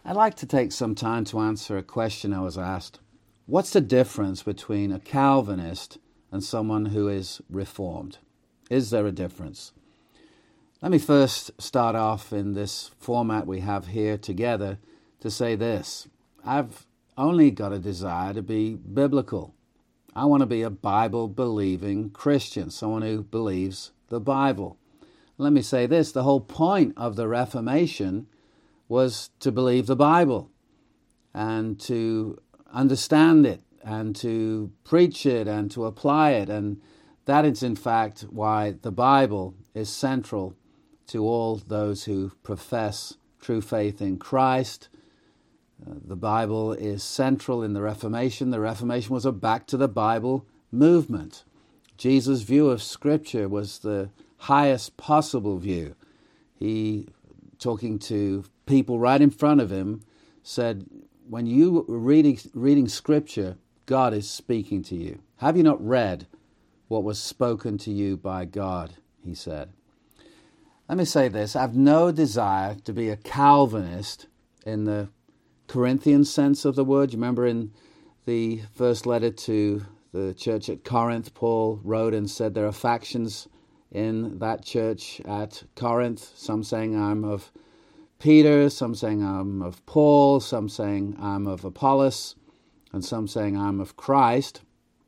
I'd like to take some time to answer a question I was asked. What's the difference between a Calvinist and someone who is Reformed? Is there a difference? Let me first start off in this format we have here together to say this. I've only got a desire to be biblical. I want to be a Bible-believing Christian, someone who believes the Bible. Let me say this, the whole point of the Reformation was to believe the Bible and to understand it and to preach it and to apply it. And that is in fact why the Bible is central to all those who profess true faith in Christ. The Bible is central in the Reformation. The Reformation was a back to the Bible movement. Jesus' view of Scripture was the highest possible view. He, talking to people right in front of him, said, when you are reading Scripture, God is speaking to you. Have you not read what was spoken to you by God, he said. Let me say this, I have no desire to be a Calvinist in the Corinthian sense of the word. You remember in the first letter to the church at Corinth, Paul wrote and said there are factions in that church at Corinth, some saying I'm of Peter, some saying I'm of Paul, some saying I'm of Apollos, and some saying I'm of Christ.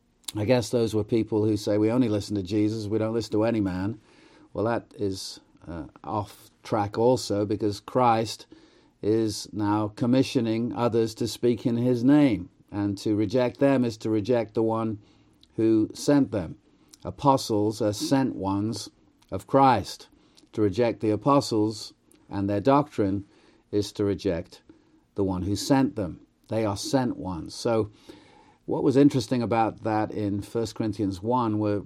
I guess those were people who say we only listen to Jesus, we don't listen to any man. Well, that is off track also, because Christ is now commissioning others to speak in his name, and to reject them is to reject the one who sent them. Apostles are sent ones of Christ. To reject the apostles and their doctrine is to reject the one who sent them. They are sent ones. So what was interesting about that in 1 Corinthians 1 were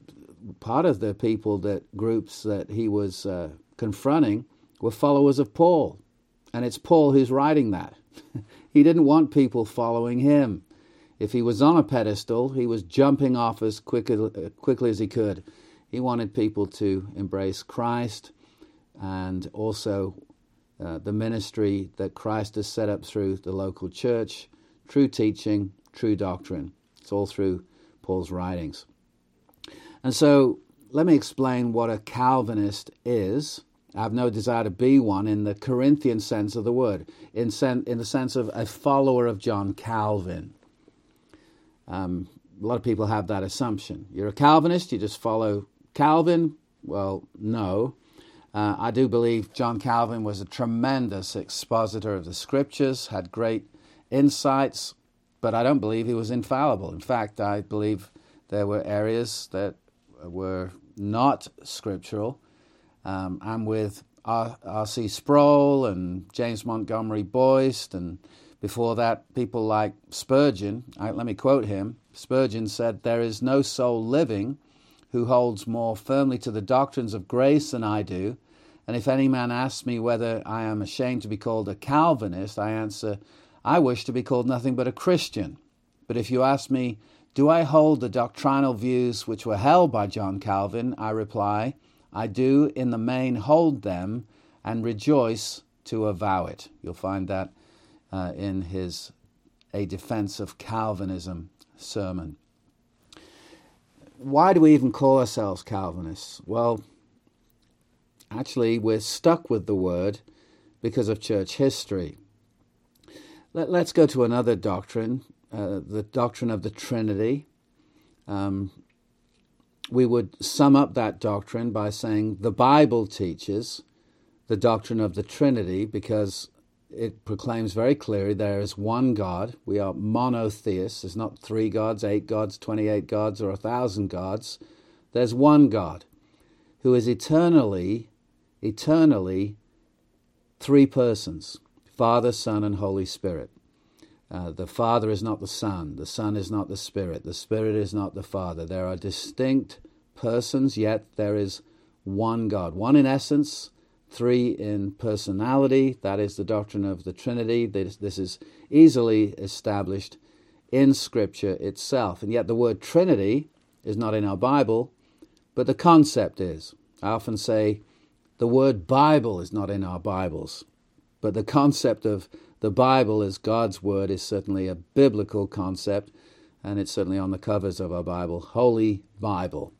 part of the groups that he was confronting were followers of Paul. And it's Paul who's writing that. He didn't want people following him. If he was on a pedestal, he was jumping off as quickly as he could. He wanted people to embrace Christ and also the ministry that Christ has set up through the local church, true teaching, true doctrine. It's all through Paul's writings. And so let me explain what a Calvinist is. I have no desire to be one in the Corinthian sense of the word, in the sense of a follower of John Calvin. A lot of people have that assumption. You're a Calvinist, you just follow Calvin? Well, no. I do believe John Calvin was a tremendous expositor of the Scriptures, had great insights, but I don't believe he was infallible. In fact, I believe there were areas that were not scriptural. I'm with R.C. Sproul and James Montgomery Boyce, and before that, people like Spurgeon. Let me quote him. Spurgeon said, "There is no soul living who holds more firmly to the doctrines of grace than I do, and if any man asks me whether I am ashamed to be called a Calvinist, I answer, I wish to be called nothing but a Christian. But if you ask me, do I hold the doctrinal views which were held by John Calvin, I reply, I do in the main hold them and rejoice to avow it." You'll find that in his A Defense of Calvinism sermon. Why do we even call ourselves Calvinists? Well, actually, we're stuck with the word because of church history. Let's go to another doctrine, the doctrine of the Trinity. We would sum up that doctrine by saying the Bible teaches the doctrine of the Trinity because it proclaims very clearly there is one God. We are monotheists. There's not 3 gods, 8 gods, 28 gods, or 1,000 gods. There's one God who is eternally 3 persons, Father, Son, and Holy Spirit. The Father is not the Son is not the Spirit is not the Father. There are distinct persons, yet there is one God. One in essence, 3 in personality. That is the doctrine of the Trinity. This is easily established in Scripture itself. And yet the word Trinity is not in our Bible, but the concept is. I often say the word Bible is not in our Bibles. But the concept of the Bible as God's Word is certainly a biblical concept, and it's certainly on the covers of our Bible, Holy Bible.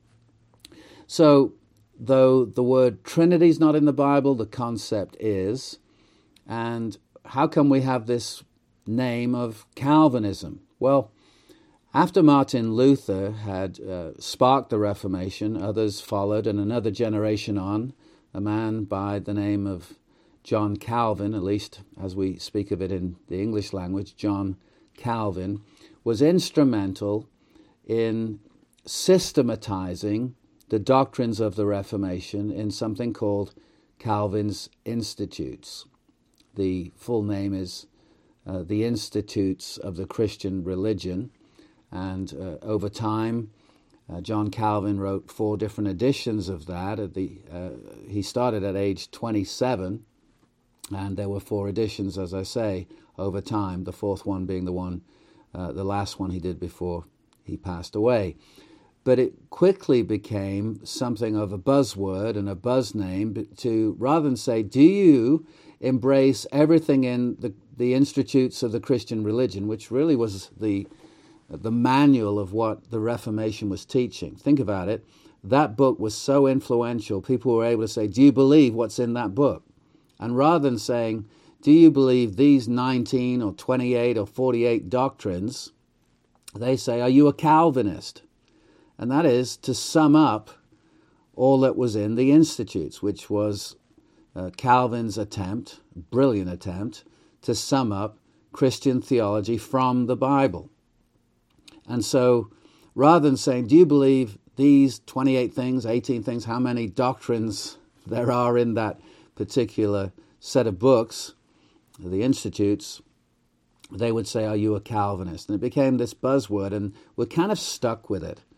So, though the word Trinity is not in the Bible, the concept is. And how come we have this name of Calvinism? Well, after Martin Luther had sparked the Reformation, others followed, and another generation on, a man by the name of John Calvin, at least as we speak of it in the English language, John Calvin, was instrumental in systematizing the doctrines of the Reformation in something called Calvin's Institutes. The full name is the Institutes of the Christian Religion, and over time, John Calvin wrote 4 different editions of that. He started at age 27, and there were 4 editions, as I say, over time, the 4th one being the last one he did before he passed away. But it quickly became something of a buzzword and a buzz name to, rather than say, do you embrace everything in the Institutes of the Christian Religion, which really was the manual of what the Reformation was teaching. Think about it. That book was so influential, people were able to say, do you believe what's in that book? And rather than saying, do you believe these 19 or 28 or 48 doctrines, they say, are you a Calvinist? And that is to sum up all that was in the Institutes, which was Calvin's attempt, brilliant attempt, to sum up Christian theology from the Bible. And so, rather than saying, do you believe these 28 things, 18 things, how many doctrines there are in that particular set of books, the Institutes, they would say, are you a Calvinist? And it became this buzzword, and we're kind of stuck with it.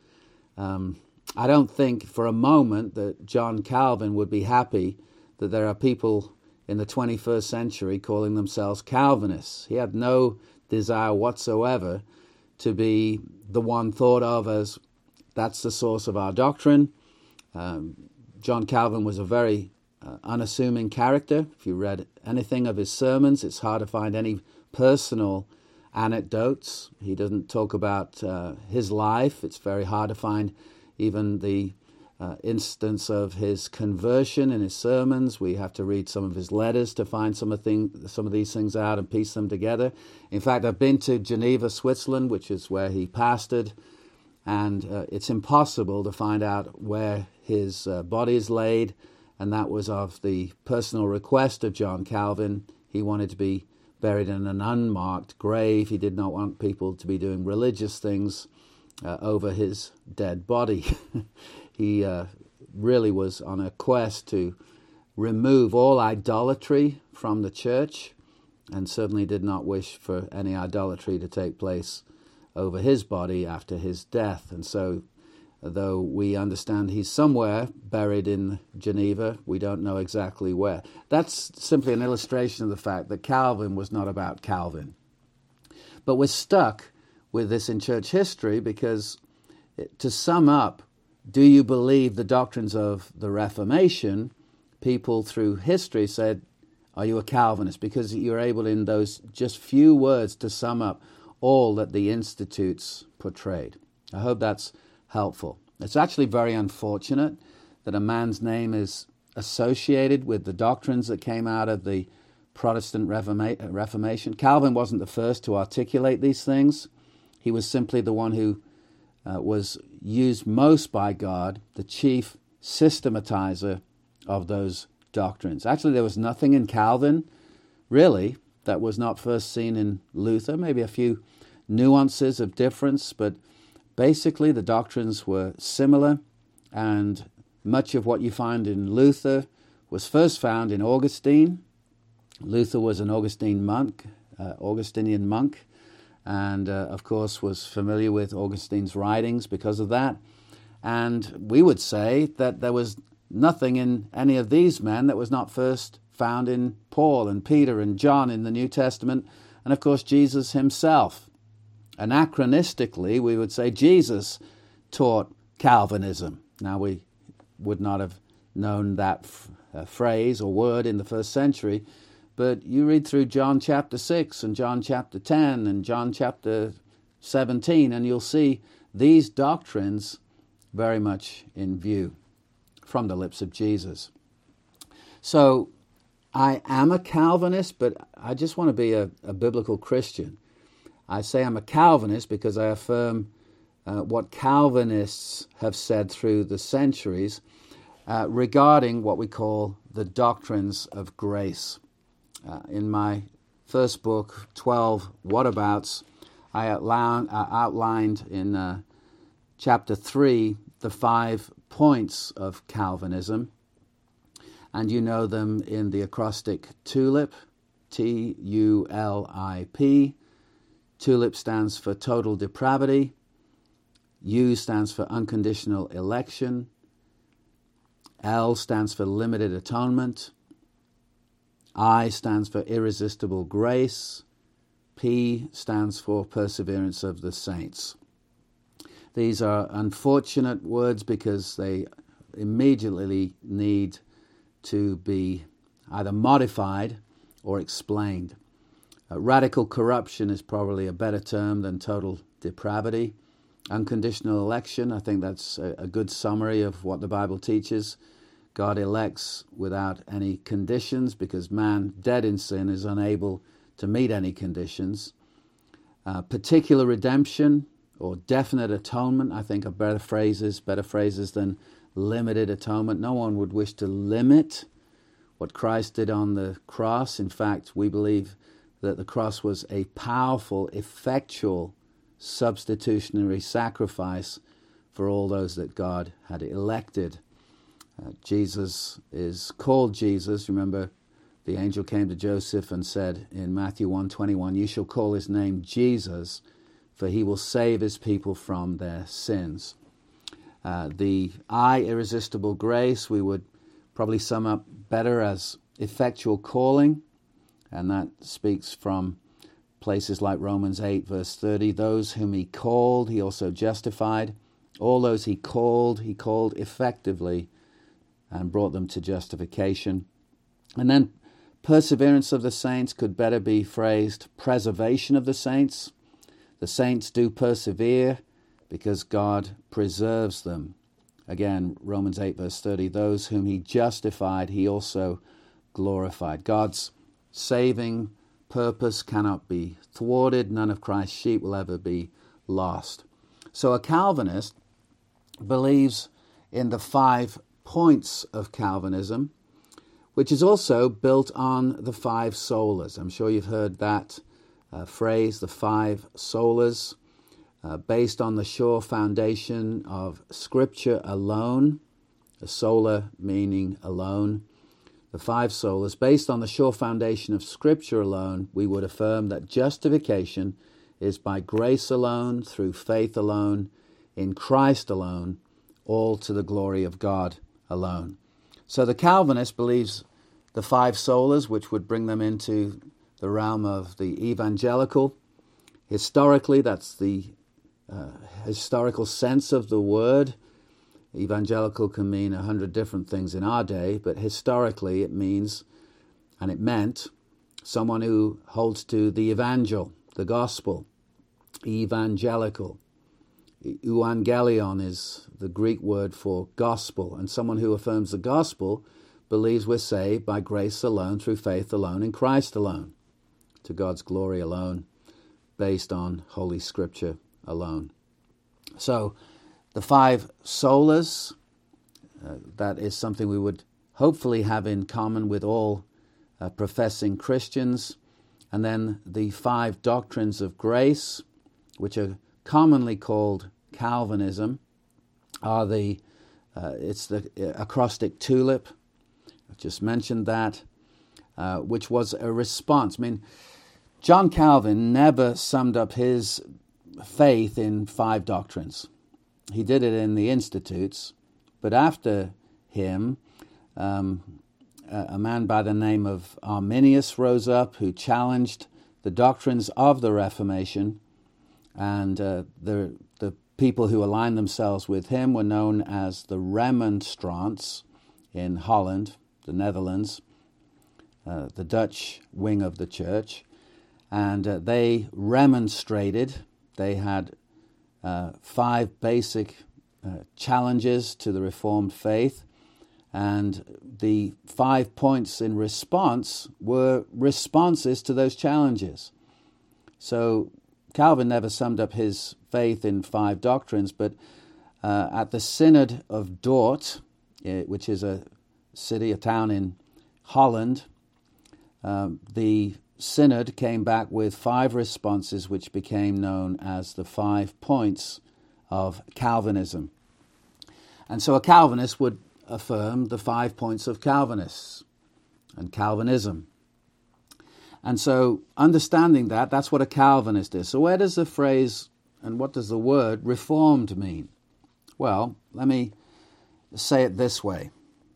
I don't think for a moment that John Calvin would be happy that there are people in the 21st century calling themselves Calvinists. He had no desire whatsoever to be the one thought of as that's the source of our doctrine. John Calvin was a very unassuming character. If you read anything of his sermons, it's hard to find any personal anecdotes. He doesn't talk about his life. It's very hard to find even the instance of his conversion in his sermons. We have to read some of his letters to find some of these things out and piece them together. In fact, I've been to Geneva, Switzerland, which is where he pastored, and it's impossible to find out where his body is laid, and that was of the personal request of John Calvin. He wanted to be buried in an unmarked grave. He did not want people to be doing religious things over his dead body. He really was on a quest to remove all idolatry from the church, and certainly did not wish for any idolatry to take place over his body after his death. And so, though we understand he's somewhere buried in Geneva, we don't know exactly where. That's simply an illustration of the fact that Calvin was not about Calvin. But we're stuck with this in church history because, to sum up, do you believe the doctrines of the Reformation? People through history said, are you a Calvinist? Because you're able in those just few words to sum up all that the Institutes portrayed. I hope that's helpful. It's actually very unfortunate that a man's name is associated with the doctrines that came out of the Protestant Reformation. Calvin wasn't the first to articulate these things. He was simply the one who was used most by God, the chief systematizer of those doctrines. Actually, there was nothing in Calvin, really, that was not first seen in Luther, maybe a few nuances of difference, but basically the doctrines were similar, and much of what you find in Luther was first found in Augustine. Luther was an Augustinian monk, and of course was familiar with Augustine's writings because of that. And we would say that there was nothing in any of these men that was not first found in Paul and Peter and John in the New Testament, and of course Jesus himself. Anachronistically, we would say Jesus taught Calvinism. Now, we would not have known that phrase or word in the first century, But you read through John chapter 6 and John chapter 10 and John chapter 17, and you'll see these doctrines very much in view from the lips of Jesus. So I am a Calvinist, but I just want to be a biblical Christian. I say I'm a Calvinist because I affirm what Calvinists have said through the centuries regarding what we call the doctrines of grace. In my first book, 12 Whatabouts, I outlined in chapter 3 the 5 points of Calvinism, and you know them in the acrostic TULIP, TULIP. TULIP stands for total depravity. U stands for unconditional election. L stands for limited atonement. I stands for irresistible grace. P stands for perseverance of the saints. These are unfortunate words because they immediately need to be either modified or explained. Radical corruption is probably a better term than total depravity. Unconditional election, I think that's a good summary of what the Bible teaches. God elects without any conditions because man, dead in sin, is unable to meet any conditions. Particular redemption or definite atonement, I think, are better phrases than limited atonement. No one would wish to limit what Christ did on the cross. In fact, we believe that the cross was a powerful, effectual substitutionary sacrifice for all those that God had elected. Jesus is called Jesus. Remember, the angel came to Joseph and said in Matthew 1:21, "You shall call his name Jesus, for he will save his people from their sins." The I, irresistible grace, we would probably sum up better as effectual calling, and that speaks from places like Romans 8, verse 30. Those whom he called, he also justified. All those he called effectively and brought them to justification. And then perseverance of the saints could better be phrased preservation of the saints. The saints do persevere because God preserves them. Again, Romans 8, verse 30, those whom he justified, he also glorified. God's saving purpose cannot be thwarted. None of Christ's sheep will ever be lost. So a Calvinist believes in the 5 points of Calvinism, which is also built on the 5 solas. I'm sure you've heard that phrase, the 5 solas, based on the sure foundation of Scripture alone, a sola meaning alone. The 5 solas, based on the sure foundation of Scripture alone, we would affirm that justification is by grace alone, through faith alone, in Christ alone, all to the glory of God alone. So the Calvinist believes the 5 solas, which would bring them into the realm of the evangelical. Historically, that's the historical sense of the word. Evangelical can mean 100 different things in our day, but historically it means, and it meant, someone who holds to the evangel, the gospel, evangelical. Euangelion is the Greek word for gospel, and someone who affirms the gospel believes we're saved by grace alone, through faith alone, in Christ alone, to God's glory alone, based on Holy Scripture alone. So the 5 solas, that is something we would hopefully have in common with all professing Christians. And then the 5 doctrines of grace, which are commonly called Calvinism, are it's the acrostic TULIP. I've just mentioned that, which was a response. I mean, John Calvin never summed up his faith in 5 doctrines. He did it in the Institutes, but after him, a man by the name of Arminius rose up who challenged the doctrines of the Reformation, and the people who aligned themselves with him were known as the Remonstrants in Holland, the Netherlands. the Dutch wing of the church, and they remonstrated. They had 5 basic challenges to the Reformed faith, and the 5 points in response were responses to those challenges. So Calvin never summed up his faith in 5 doctrines, but at the Synod of Dort, which is a town in Holland, the Synod came back with 5 responses which became known as the 5 points of Calvinism. And so a Calvinist would affirm the 5 points of Calvinists and Calvinism. And so understanding that, that's what a Calvinist is. So where does the phrase and what does the word reformed mean? Well, let me say it this way.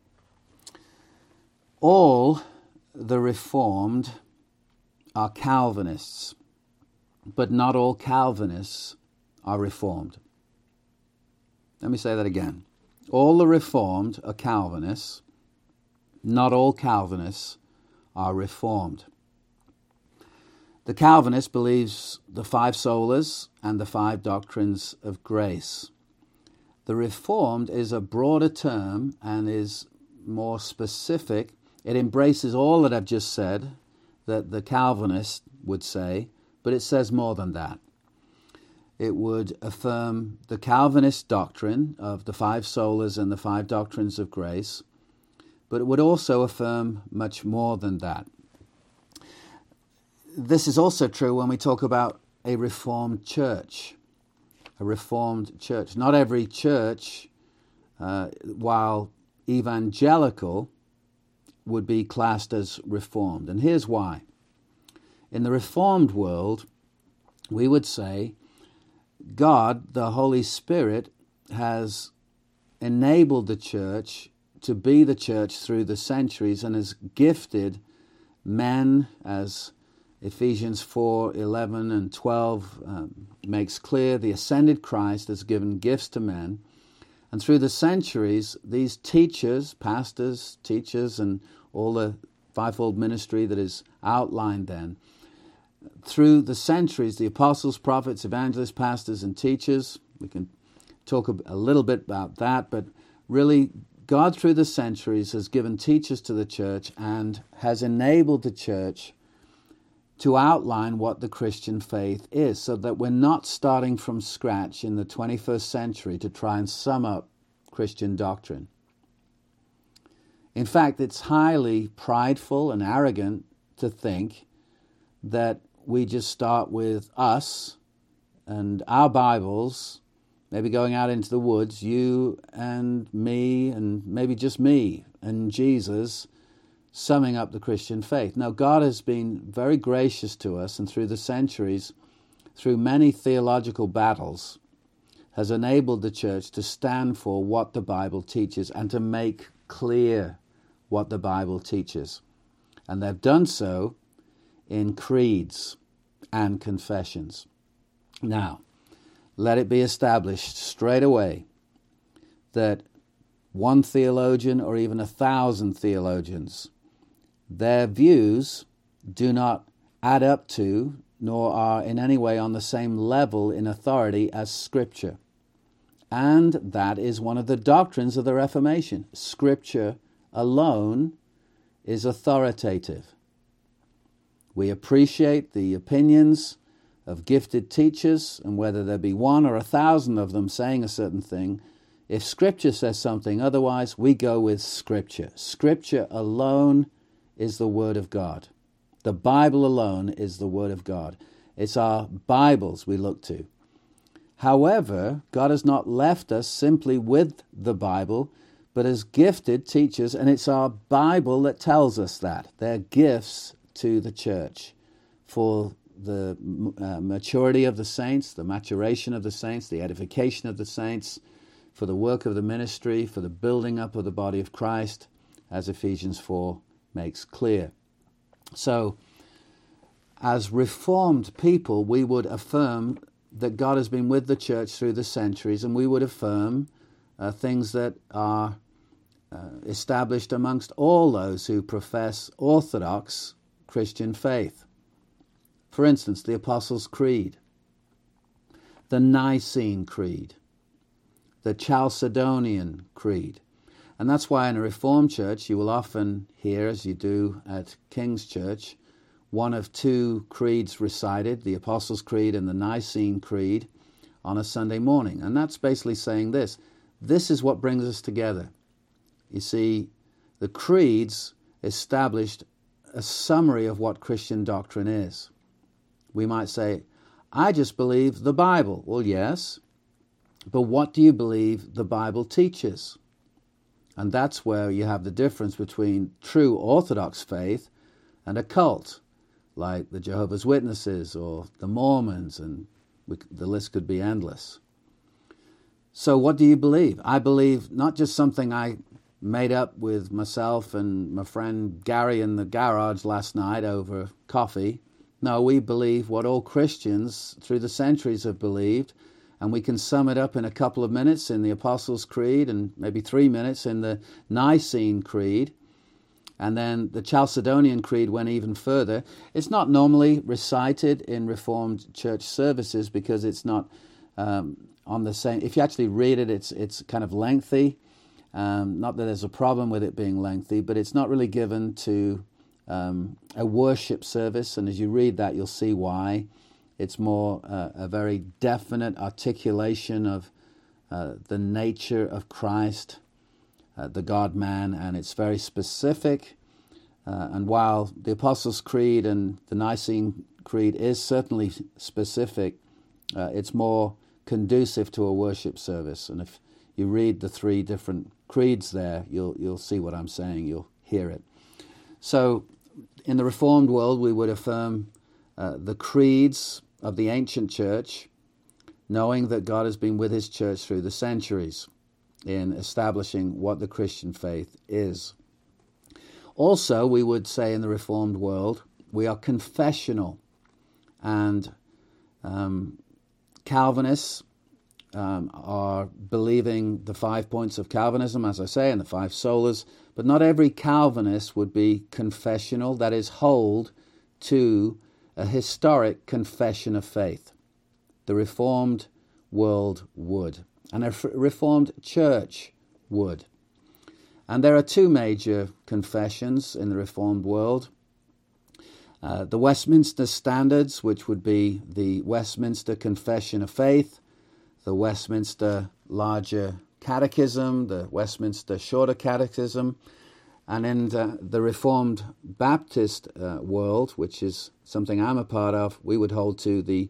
All the Reformed are Calvinists, but not all Calvinists are Reformed. Let me say that again. All the Reformed are Calvinists, not all Calvinists are Reformed. The Calvinist believes the 5 solas and the 5 doctrines of grace. The Reformed is a broader term and is more specific. It embraces all that I've just said, that the Calvinist would say, but it says more than that. It would affirm the Calvinist doctrine of the 5 solas and the 5 doctrines of grace, but it would also affirm much more than that. This is also true when we talk about a Reformed church. A Reformed church. Not every church, while evangelical, would be classed as Reformed. And here's why. In the Reformed world, we would say God, the Holy Spirit, has enabled the church to be the church through the centuries and has gifted men, as Ephesians 4:11 and 12 makes clear. The ascended Christ has given gifts to men. And through the centuries, these teachers, pastors, teachers, and all the fivefold ministry that is outlined then, through the centuries, the apostles, prophets, evangelists, pastors, and teachers, we can talk a little bit about that, but really God through the centuries has given teachers to the church and has enabled the church to outline what the Christian faith is, so that we're not starting from scratch in the 21st century to try and sum up Christian doctrine. In fact, it's highly prideful and arrogant to think that we just start with us and our Bibles, maybe going out into the woods, you and me, and maybe just me and Jesus, summing up the Christian faith. Now, God has been very gracious to us, and through the centuries, through many theological battles, has enabled the church to stand for what the Bible teaches and to make clear what the Bible teaches. And they've done so in creeds and confessions. Now, let it be established straight away that one theologian or even 1,000 theologians, their views do not add up to, nor are in any way on the same level in authority as Scripture. And that is one of the doctrines of the Reformation. Scripture alone is authoritative. We appreciate the opinions of gifted teachers, and whether there be 1 or 1,000 of them saying a certain thing, if Scripture says something otherwise, we go with Scripture. Scripture alone is the Word of God. The Bible alone is the Word of God. It's our Bibles we look to. However, God has not left us simply with the Bible, but has gifted teachers, and it's our Bible that tells us that. They're gifts to the church for the maturity of the saints, the maturation of the saints, the edification of the saints, for the work of the ministry, for the building up of the body of Christ, as Ephesians 4 makes clear. So, as Reformed people, we would affirm that God has been with the church through the centuries, and we would affirm things that are established amongst all those who profess Orthodox Christian faith. For instance, the Apostles' Creed, the Nicene Creed, the Chalcedonian Creed. And that's why in a Reformed church you will often hear, as you do at King's Church, one of two creeds recited, the Apostles' Creed and the Nicene Creed, on a Sunday morning. And that's basically saying this. This is what brings us together. You see, the creeds established a summary of what Christian doctrine is. We might say, I just believe the Bible. Well, yes, but what do you believe the Bible teaches? And that's where you have the difference between true Orthodox faith and a cult, like the Jehovah's Witnesses or the Mormons, and the list could be endless. So what do you believe? I believe not just something I made up with myself and my friend Gary in the garage last night over coffee. No, we believe what all Christians through the centuries have believed, and we can sum it up in a couple of minutes in the Apostles' Creed and maybe 3 minutes in the Nicene Creed. And then the Chalcedonian Creed went even further. It's not normally recited in Reformed church services because it's not on the same. If you actually read it, it's kind of lengthy. Not that there's a problem with it being lengthy, but it's not really given to a worship service. And as you read that, you'll see why. It's more a very definite articulation of the nature of Christ, the God-man, and it's very specific. And while the Apostles' Creed and the Nicene Creed is certainly specific, it's more conducive to a worship service. And if you read the three different creeds there, you'll see what I'm saying. You'll hear it. So in the Reformed world, we would affirm the creeds of the ancient church, knowing that God has been with his church through the centuries in establishing what the Christian faith is. Also, we would say in the Reformed world, we are confessional, and Calvinists are believing the 5 points of Calvinism, as I say, and the 5 solas, but not every Calvinist would be confessional, that is, hold to a historic confession of faith. The Reformed world would, and a Reformed church would. And there are two major confessions in the Reformed world. The Westminster Standards, which would be the Westminster Confession of Faith, the Westminster Larger Catechism, the Westminster Shorter Catechism, and in the Reformed Baptist world, which is something I'm a part of, we would hold to the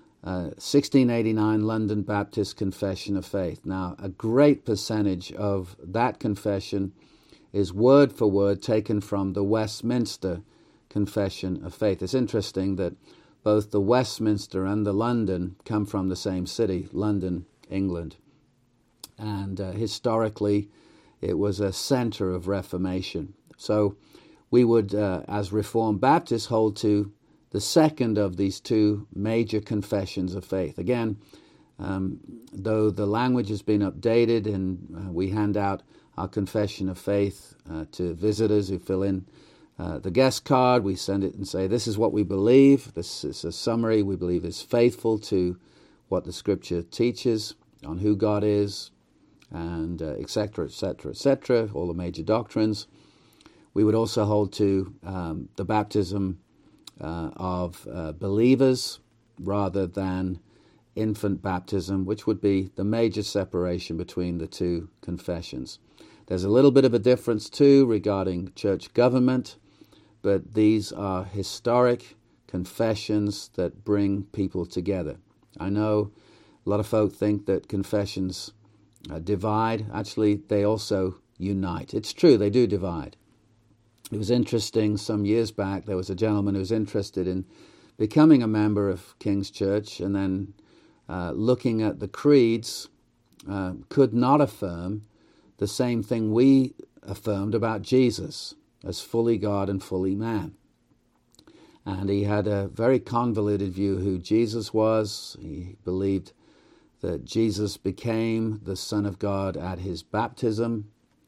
1689 London Baptist Confession of Faith. Now, a great percentage of that confession is word for word taken from the Westminster Confession of Faith. It's interesting that both the Westminster and the London come from the same city, London, England. And historically, it was a center of Reformation. So we would, as Reformed Baptists, hold to the second of these two major confessions of faith. Again, though the language has been updated and we hand out our confession of faith to visitors who fill in the guest card, we send it and say, this is what we believe. This is a summary we believe is faithful to what the Scripture teaches on who God is, and etc., etc., etc., all the major doctrines. We would also hold to the baptism of believers rather than infant baptism, which would be the major separation between the two confessions. There's a little bit of a difference too regarding church government, but these are historic confessions that bring people together. I know a lot of folk think that confessions divide. Actually, they also unite. It's true, they do divide. It was interesting, some years back, there was a gentleman who was interested in becoming a member of King's Church, and then looking at the creeds, could not affirm the same thing we affirmed about Jesus as fully God and fully man. And he had a very convoluted view who Jesus was. He believed that Jesus became the Son of God at his baptism,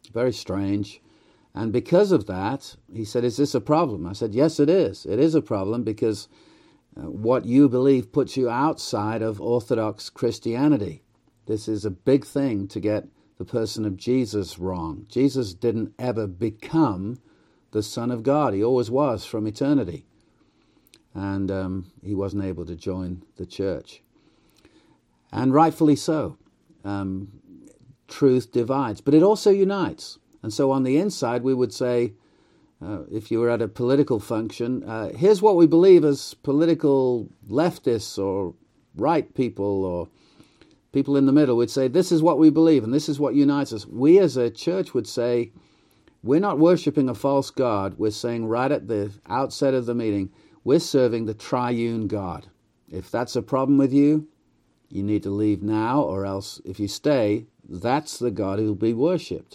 Very strange. And because of that, he said, is this a problem? I said, yes, it is. It is a problem because what you believe puts you outside of Orthodox Christianity. This is a big thing to get the person of Jesus wrong. Jesus didn't ever become the Son of God. He always was from eternity. And he wasn't able to join the church. And rightfully so. Truth divides, but it also unites. And so on the inside, we would say, if you were at a political function, here's what we believe as political leftists or right people or people in the middle. We'd say, this is what we believe and this is what unites us. We as a church would say, we're not worshiping a false God. We're saying right at the outset of the meeting, we're serving the triune God. If that's a problem with you, you need to leave now, or else if you stay, that's the God who will be worshipped.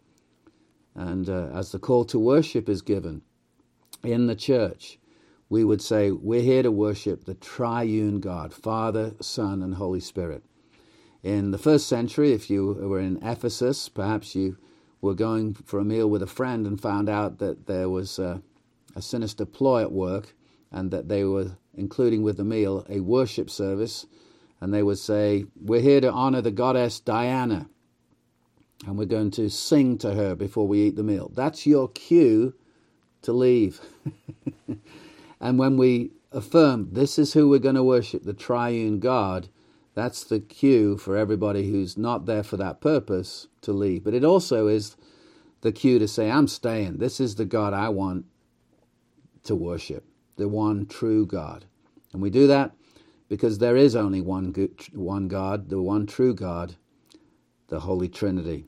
And as the call to worship is given in the church, we would say we're here to worship the triune God, Father, Son, and Holy Spirit. In the first century, if you were in Ephesus, perhaps you were going for a meal with a friend and found out that there was a sinister ploy at work and that they were including with the meal a worship service, and they would say, we're here to honor the goddess Diana, and we're going to sing to her before we eat the meal. That's your cue to leave. And when we affirm this is who we're going to worship, the triune God, that's the cue for everybody who's not there for that purpose to leave. But it also is the cue to say, I'm staying. This is the God I want to worship, the one true God. And we do that because there is only one God, the one true God, the Holy Trinity.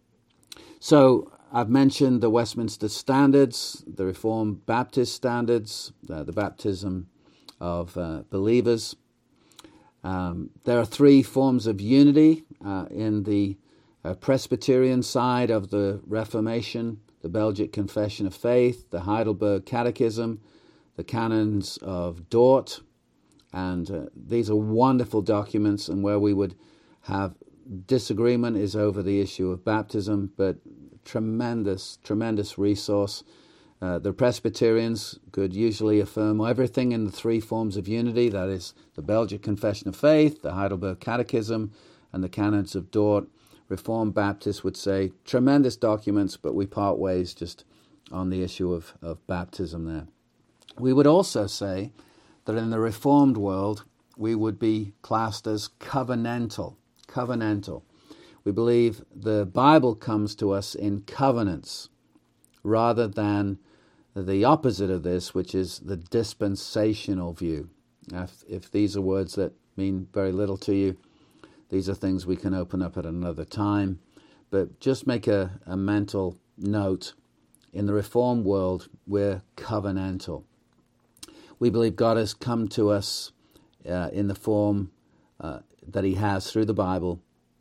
So I've mentioned the Westminster Standards, the Reformed Baptist Standards, the baptism of believers. There are three forms of unity in the Presbyterian side of the Reformation: the Belgic Confession of Faith, the Heidelberg Catechism, the Canons of Dort. And these are wonderful documents, and where we would have disagreement is over the issue of baptism, but tremendous resource. The Presbyterians could usually affirm everything in the three forms of unity, that is the Belgic Confession of Faith, the Heidelberg Catechism, and the Canons of Dort. Reformed Baptists would say tremendous documents, but we part ways just on the issue of baptism there. We would also say that in the Reformed world, we would be classed as covenantal. Covenantal. We believe the Bible comes to us in covenants rather than the opposite of this, which is the dispensational view. If these are words that mean very little to you, these are things we can open up at another time. But just make a mental note. In the Reformed world, we're covenantal. We believe God has come to us in the form that he has through the Bible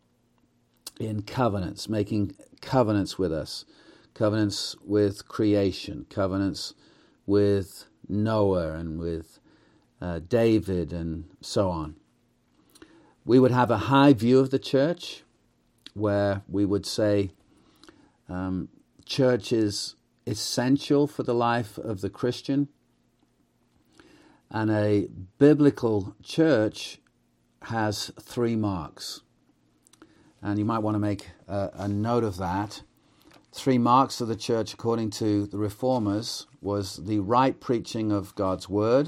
in covenants, making covenants with us, covenants with creation, covenants with Noah and with David and so on. We would have a high view of the church where we would say church is essential for the life of the Christian, and a biblical church has 3 marks. And you might want to make a note of that. 3 marks of the church, according to the Reformers, was the right preaching of God's Word,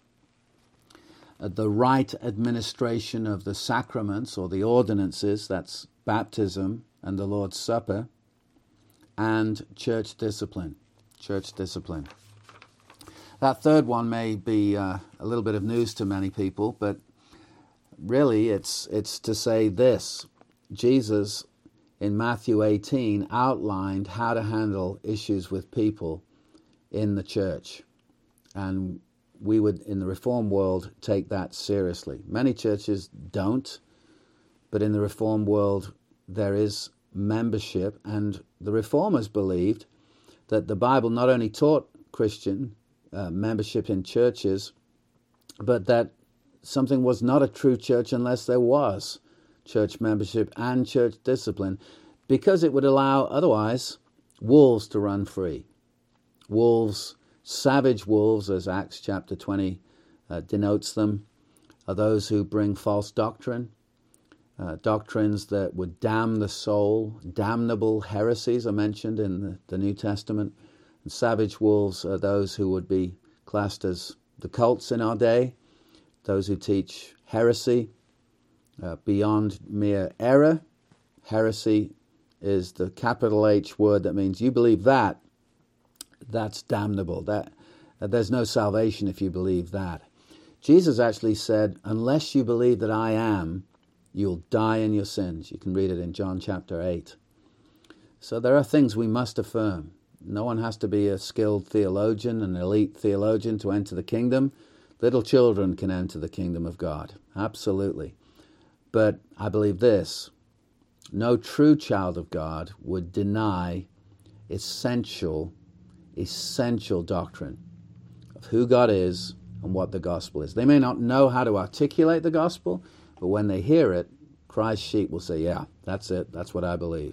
the right administration of the sacraments or the ordinances, that's baptism and the Lord's Supper, and church discipline. Church discipline. That third one may be a little bit of news to many people, but really it's to say this. Jesus, in Matthew 18, outlined how to handle issues with people in the church. And we would, in the Reformed world, take that seriously. Many churches don't, but in the Reformed world, there is membership. And the Reformers believed that the Bible not only taught Christian membership in churches, but that something was not a true church unless there was church membership and church discipline. because it would allow, otherwise, wolves to run free. Wolves, savage wolves, as Acts chapter 20 denotes them, are those who bring false doctrine, doctrines that would damn the soul. Damnable heresies are mentioned in the New Testament. And savage wolves are those who would be classed as the cults in our day, those who teach heresy beyond mere error. Heresy is the capital H word that means you believe that, that's damnable. There's no salvation if you believe that. Jesus actually said, unless you believe that I am, you'll die in your sins. You can read it in John chapter 8. So there are things we must affirm. No one has to be a skilled theologian, an elite theologian to enter the kingdom. Little children can enter the kingdom of God. Absolutely. But I believe this. No true child of God would deny essential doctrine of who God is and what the gospel is. They may not know how to articulate the gospel, but when they hear it, Christ's sheep will say, yeah, that's it, that's what I believe.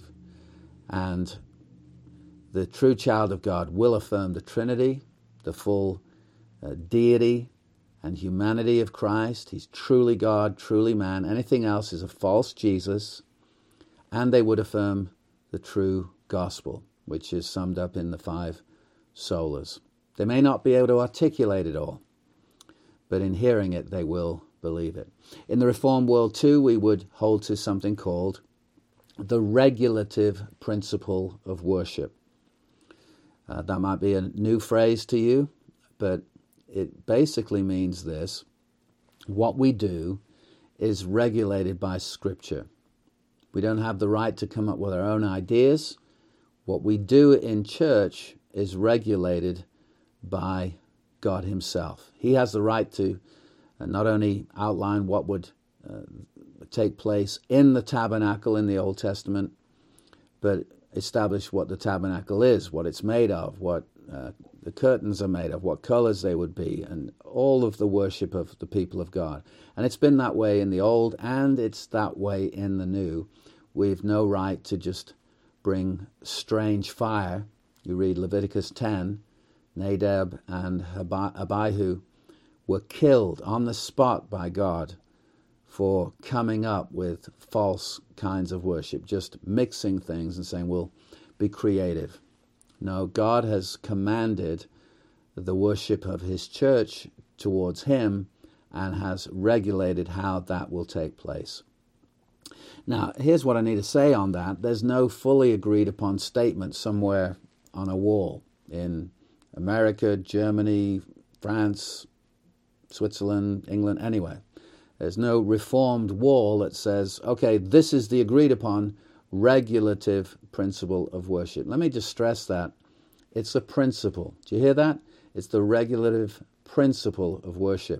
And the true child of God will affirm the Trinity, the full deity and humanity of Christ. He's truly God, truly man. Anything else is a false Jesus. And they would affirm the true gospel, which is summed up in the 5 solas. They may not be able to articulate it all, but in hearing it, they will believe it. In the Reformed world, too, we would hold to something called the regulative principle of worship. That might be a new phrase to you, but it basically means this. What we do is regulated by Scripture. We don't have the right to come up with our own ideas. What we do in church is regulated by God himself. He has the right to not only outline what would take place in the tabernacle in the Old Testament, but establish what the tabernacle is, what it's made of, what the curtains are made of, what colors they would be, and all of the worship of the people of God. And it's been that way in the Old, and it's that way in the New. We've no right to just bring strange fire. You read Leviticus 10, Nadab and Abihu were killed on the spot by God for coming up with false kinds of worship, just mixing things and saying, we'll be creative. No, God has commanded the worship of his church towards him and has regulated how that will take place. Now, here's what I need to say on that. There's no fully agreed upon statement somewhere on a wall in America, Germany, France, Switzerland, England, anywhere. There's no reformed wall that says, okay, this is the agreed upon regulative principle of worship. Let me just stress that. It's a principle. Do you hear that? It's the regulative principle of worship.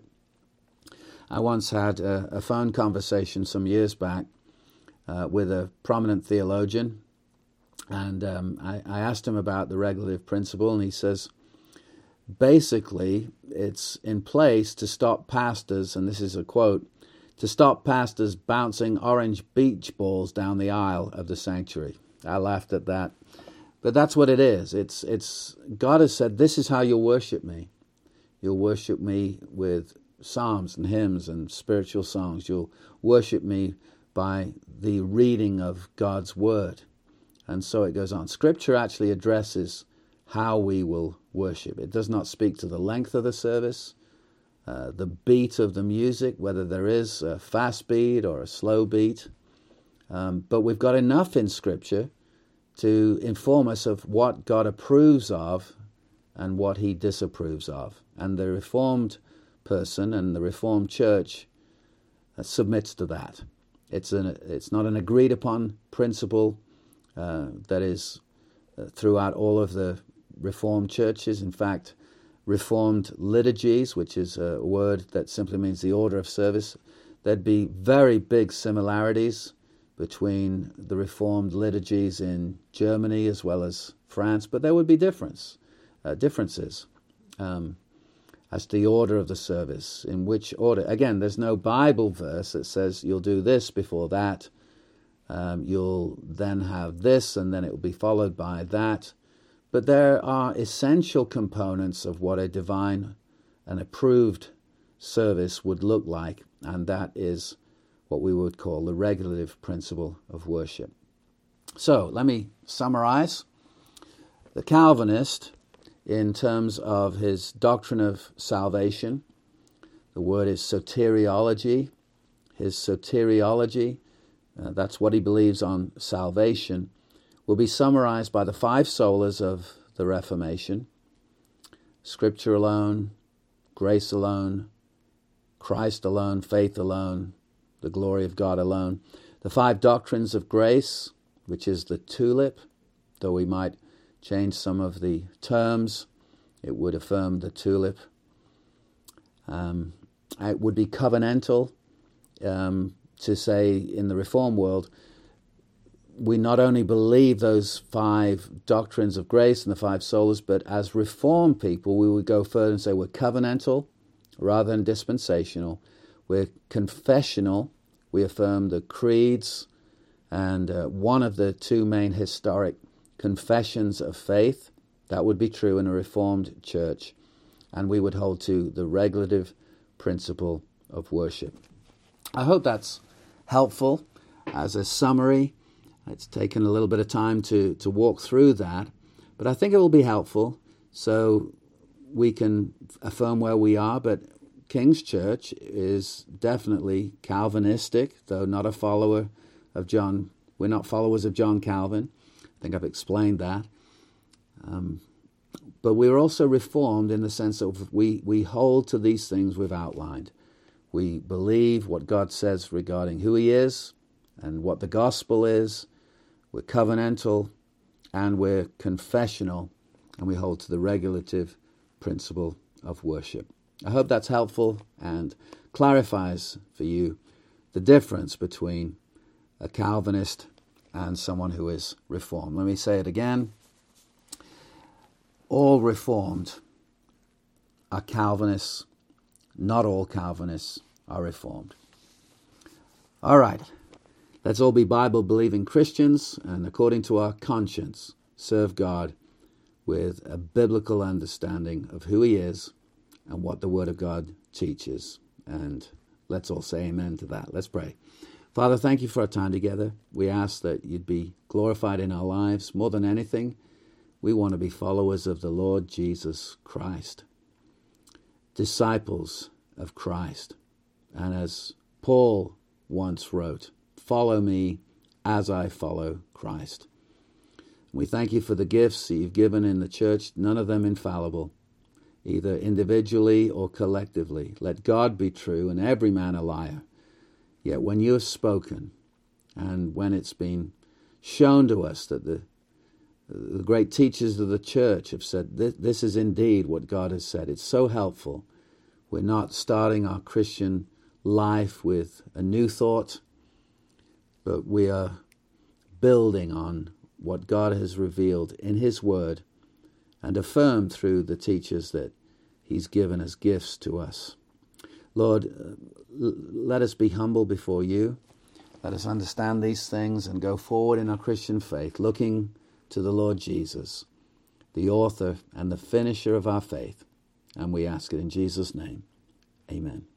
I once had a phone conversation some years back with a prominent theologian, and I asked him about the regulative principle, and he says, basically, it's in place to stop pastors, and this is a quote, to stop pastors bouncing orange beach balls down the aisle of the sanctuary. I laughed at that. But that's what it is. It's God has said, this is how you'll worship me. You'll worship me with psalms and hymns and spiritual songs. You'll worship me by the reading of God's word. And so it goes on. Scripture actually addresses how we will worship. It does not speak to the length of the service, the beat of the music, whether there is a fast beat or a slow beat. But we've got enough in Scripture to inform us of what God approves of and what he disapproves of. And the Reformed person and the Reformed church submits to that. It's not an agreed upon principle that is throughout all of the Reformed churches. In fact, Reformed liturgies, which is a word that simply means the order of service, there'd be very big similarities between the Reformed liturgies in Germany as well as France, but there would be differences as to the order of the service, in which order. Again, there's no Bible verse that says you'll do this before that, You'll then have this, and then it will be followed by that. But there are essential components of what a divine and approved service would look like, and that is what we would call the regulative principle of worship. So let me summarize. The Calvinist, in terms of his doctrine of salvation, the word is soteriology. His soteriology, that's what he believes on salvation, will be summarized by the five solas of the Reformation: Scripture alone, grace alone, Christ alone, faith alone, the glory of God alone. The five doctrines of grace, which is the tulip, though we might change some of the terms, it would affirm the tulip. It would be covenantal, to say in the Reform world, we not only believe those five doctrines of grace and the five solas, but as Reformed people, we would go further and say we're covenantal rather than dispensational. We're confessional. We affirm the creeds and one of the two main historic confessions of faith. That would be true in a Reformed church. And we would hold to the regulative principle of worship. I hope that's helpful as a summary. It's taken a little bit of time to walk through that, but I think it will be helpful so we can affirm where we are. But King's Church is definitely Calvinistic, though not a follower of John. We're not followers of John Calvin. I think I've explained that. But we're also Reformed in the sense of we hold to these things we've outlined. We believe what God says regarding who he is and what the gospel is. We're covenantal and we're confessional, and we hold to the regulative principle of worship. I hope that's helpful and clarifies for you the difference between a Calvinist and someone who is Reformed. Let me say it again. All Reformed are Calvinists. Not all Calvinists are Reformed. All right. Let's all be Bible-believing Christians and, according to our conscience, serve God with a biblical understanding of who he is and what the Word of God teaches. And let's all say amen to that. Let's pray. Father, thank you for our time together. We ask that you'd be glorified in our lives. More than anything, we want to be followers of the Lord Jesus Christ, disciples of Christ. And as Paul once wrote, follow me as I follow Christ. We thank you for the gifts that you've given in the church, none of them infallible, either individually or collectively. Let God be true and every man a liar. Yet when you have spoken and when it's been shown to us that the great teachers of the church have said, this is indeed what God has said, it's so helpful. We're not starting our Christian life with a new thought, but we are building on what God has revealed in his word and affirmed through the teachers that he's given as gifts to us. Lord, let us be humble before you. Let us understand these things and go forward in our Christian faith, looking to the Lord Jesus, the author and the finisher of our faith. And we ask it in Jesus' name. Amen.